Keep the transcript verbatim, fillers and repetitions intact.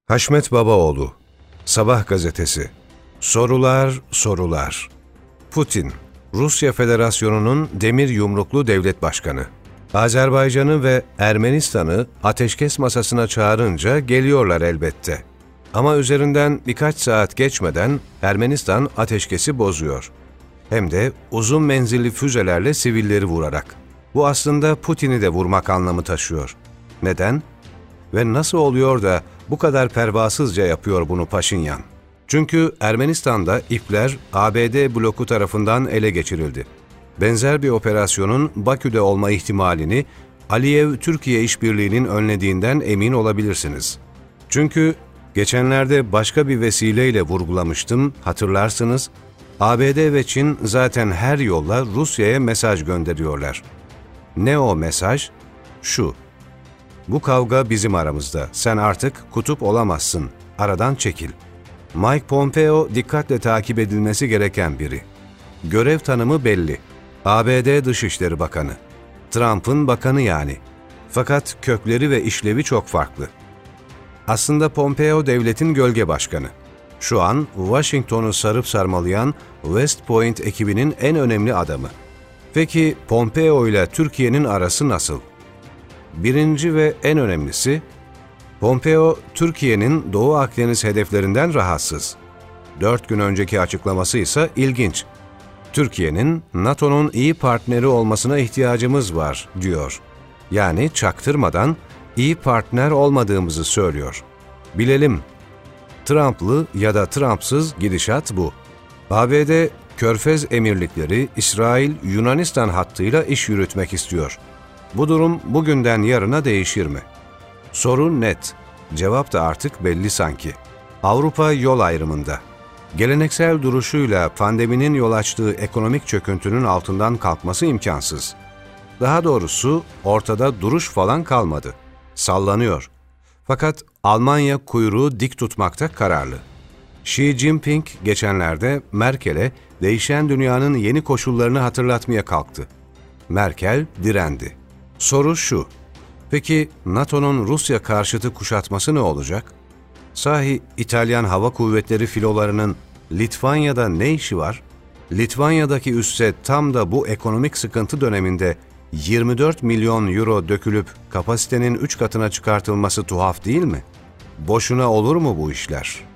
Haşmet Babaoğlu, Sabah gazetesi. Sorular, sorular. Putin, Rusya Federasyonu'nun demir yumruklu devlet başkanı. Azerbaycan'ı ve Ermenistan'ı ateşkes masasına çağırınca geliyorlar elbette. Ama üzerinden birkaç saat geçmeden Ermenistan ateşkesi bozuyor. Hem de uzun menzilli füzelerle sivilleri vurarak. Bu aslında Putin'i de vurmak anlamı taşıyor. Neden? Ve nasıl oluyor da bu kadar pervasızca yapıyor bunu Paşinyan? Çünkü Ermenistan'da ipler A B D bloku tarafından ele geçirildi. Benzer bir operasyonun Bakü'de olma ihtimalini Aliyev-Türkiye işbirliğinin önlediğinden emin olabilirsiniz. Çünkü geçenlerde başka bir vesileyle vurgulamıştım, hatırlarsınız, A B D ve Çin zaten her yolla Rusya'ya mesaj gönderiyorlar. Ne o mesaj? Şu: bu kavga bizim aramızda, sen artık kutup olamazsın, aradan çekil. Mike Pompeo dikkatle takip edilmesi gereken biri. Görev tanımı belli. A B D Dışişleri Bakanı. Trump'ın bakanı yani. Fakat kökleri ve işlevi çok farklı. Aslında Pompeo devletin gölge başkanı. Şu an Washington'u sarıp sarmalayan West Point ekibinin en önemli adamı. Peki Pompeo ile Türkiye'nin arası nasıl? Birinci ve en önemlisi, Pompeo, Türkiye'nin Doğu Akdeniz hedeflerinden rahatsız. Dört gün önceki açıklaması ise ilginç. Türkiye'nin NATO'nun iyi partneri olmasına ihtiyacımız var, diyor. Yani çaktırmadan iyi partner olmadığımızı söylüyor. Bilelim, Trump'lı ya da Trump'sız gidişat bu. A B D, Körfez Emirlikleri, İsrail, Yunanistan hattıyla iş yürütmek istiyor. Bu durum bugünden yarına değişir mi? Soru net. Cevap da artık belli sanki. Avrupa yol ayrımında. Geleneksel duruşuyla pandeminin yol açtığı ekonomik çöküntünün altından kalkması imkansız. Daha doğrusu ortada duruş falan kalmadı. Sallanıyor. Fakat Almanya kuyruğu dik tutmakta kararlı. Xi Jinping geçenlerde Merkel'e değişen dünyanın yeni koşullarını hatırlatmaya kalktı. Merkel direndi. Soru şu: peki NATO'nun Rusya karşıtı kuşatması ne olacak? Sahi İtalyan Hava Kuvvetleri filolarının Litvanya'da ne işi var? Litvanya'daki üsse tam da bu ekonomik sıkıntı döneminde yirmi dört milyon euro dökülüp kapasitenin üç katına çıkartılması tuhaf değil mi? Boşuna olur mu bu işler?